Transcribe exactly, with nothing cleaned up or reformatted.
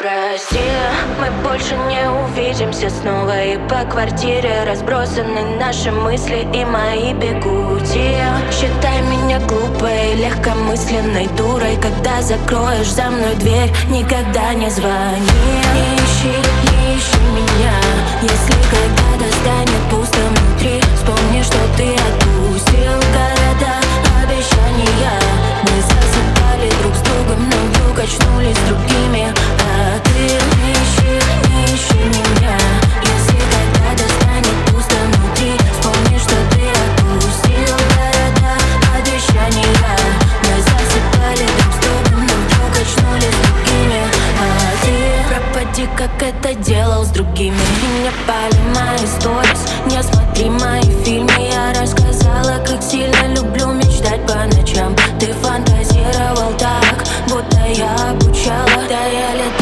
Прости, мы больше не увидимся снова. И по квартире разбросаны наши мысли и мои бегути. Считай меня глупой, легкомысленной дурой. Когда закроешь за мной дверь, никогда не звони. Не ищи, не ищи меня. Если когда-то станет пусто внутри, вспомни, что ты отпустил города, обещания. Мы засыпали друг с другом, но вдруг очнулись другими. А ты не ищи, не ищи меня. Если когда-то станет пусто внутри, вспомни, что ты отпустил города, обещания. Мы засыпали друг с другом, но вдруг очнулись другими. А ты пропади, как это делал с другими. И не пали мои сторис, не смотри мои фильмы. Я рассказала, как сильно люблю мечтать по ночам. Ты фантазировал так, будто я обучала. Да я лет